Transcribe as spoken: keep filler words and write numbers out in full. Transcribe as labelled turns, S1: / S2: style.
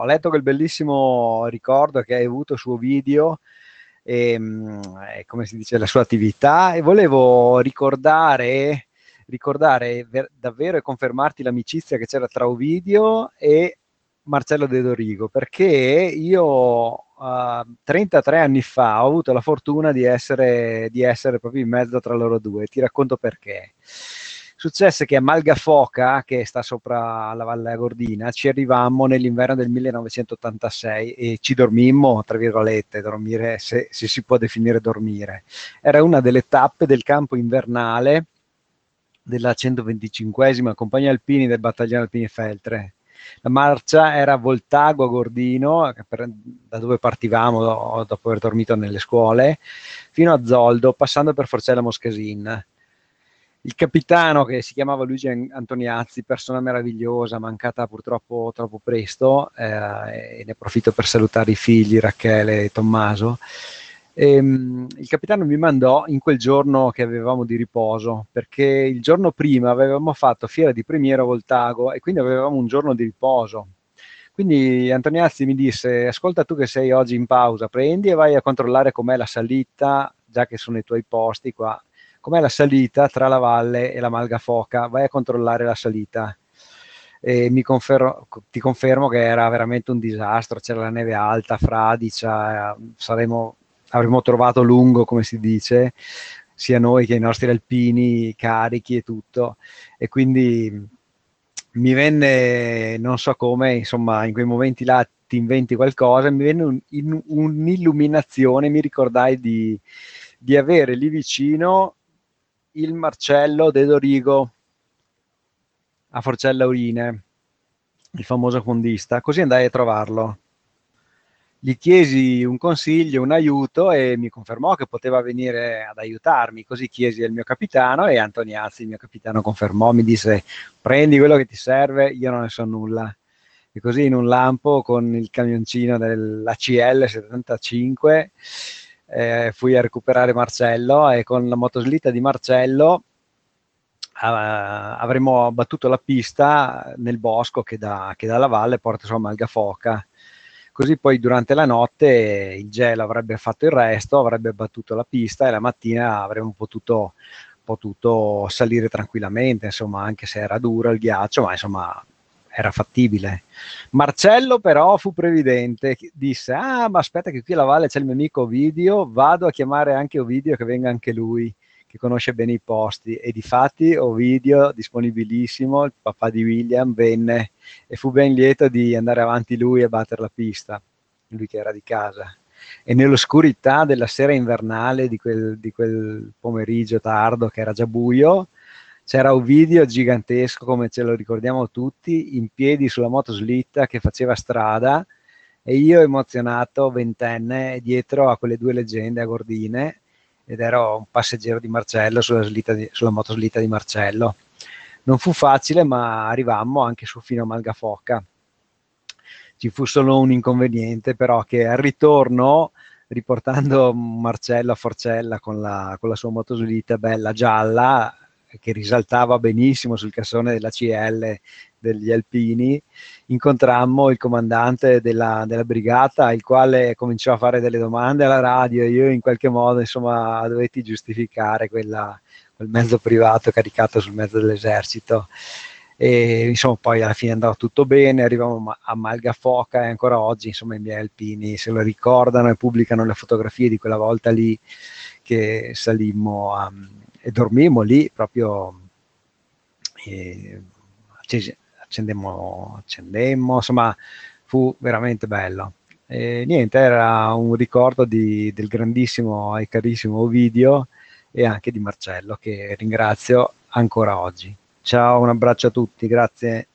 S1: Ho letto quel bellissimo ricordo che hai avuto su Ovidio, e, mm, e come si dice, la sua attività, e volevo ricordare, ricordare ver- davvero e confermarti l'amicizia che c'era tra Ovidio e Marcello De Dorigo, perché io eh, trentatré anni fa ho avuto la fortuna di essere, di essere proprio in mezzo tra loro due. Ti racconto perché. Successe che a Malgafoca, che sta sopra la Valle Agordina, ci arrivammo nell'inverno del millenovecentottantasei e ci dormimmo, tra virgolette, dormire, se, se si può definire dormire. Era una delle tappe del campo invernale della centoventicinquesima Compagnia Alpini del Battaglione Alpini Feltre. La marcia era Voltago a Gordino, per, da dove partivamo do, dopo aver dormito nelle scuole, fino a Zoldo, passando per Forcella Moscasin. Il capitano, che si chiamava Luigi Antoniazzi, persona meravigliosa, mancata purtroppo troppo presto, eh, e ne approfitto per salutare i figli Rachele e Tommaso. Ehm, il capitano mi mandò in quel giorno che avevamo di riposo, perché il giorno prima avevamo fatto fiera di Primiero a Voltago e quindi avevamo un giorno di riposo. Quindi Antoniazzi mi disse: ascolta, tu che sei oggi in pausa, prendi e vai a controllare com'è la salita, già che sono i tuoi posti qua, com'è la salita tra la valle e la Malgafoca, vai a controllare la salita. E mi confermo, ti confermo che era veramente un disastro, c'era la neve alta, fradicia, eh, saremo, avremmo trovato lungo, come si dice, sia noi che i nostri alpini carichi e tutto. E quindi mi venne, non so come, insomma, in quei momenti là ti inventi qualcosa, mi venne un- in- un'illuminazione, mi ricordai di, di avere lì vicino il Marcello De Dorigo a Forcella Urine, il famoso fondista, così andai a trovarlo. Gli chiesi un consiglio, un aiuto e mi confermò che poteva venire ad aiutarmi. Così chiesi al mio capitano e Antoniazzi, il mio capitano, confermò, mi disse: prendi quello che ti serve, io non ne so nulla. E così in un lampo con il camioncino dell'A C L settantacinque eh, fui a recuperare Marcello e con la motoslitta di Marcello eh, avremmo battuto la pista nel bosco che, da, che dalla valle porta su a Malgafoca. Così poi durante la notte il gelo avrebbe fatto il resto, avrebbe battuto la pista e la mattina avremmo potuto, potuto salire tranquillamente, insomma, anche se era duro il ghiaccio, ma insomma era fattibile. Marcello però fu previdente, disse: ah, ma aspetta che qui alla valle c'è il mio amico Ovidio, vado a chiamare anche Ovidio che venga anche lui, che conosce bene i posti. E difatti Ovidio, disponibilissimo, il papà di William, venne e fu ben lieto di andare avanti lui a battere la pista, lui che era di casa. E nell'oscurità della sera invernale di quel, di quel pomeriggio tardo, che era già buio, c'era Ovidio gigantesco, come ce lo ricordiamo tutti, in piedi sulla motoslitta che faceva strada, e io emozionato, ventenne, dietro a quelle due leggende a Gordine, ed ero un passeggero di Marcello sulla, di, sulla motoslitta di Marcello. Non fu facile, ma arrivammo anche su fino a Malgafoca. Ci fu solo un inconveniente, però, che al ritorno, riportando Marcello a Forcella con la, con la sua motoslitta bella gialla, che risaltava benissimo sul cassone della C L degli Alpini, incontrammo il comandante della, della brigata, il quale cominciò a fare delle domande alla radio e io in qualche modo, insomma, dovetti giustificare quella, quel mezzo privato caricato sul mezzo dell'esercito. E insomma poi alla fine andava tutto bene, arriviamo a Malgafoca e ancora oggi insomma i miei alpini se lo ricordano e pubblicano le fotografie di quella volta lì che salimmo a, e dormimmo lì proprio, e accendemmo, accendemmo, insomma fu veramente bello. E niente, era un ricordo di, del grandissimo e carissimo Ovidio e anche di Marcello, che ringrazio ancora oggi. Ciao, un abbraccio a tutti, grazie.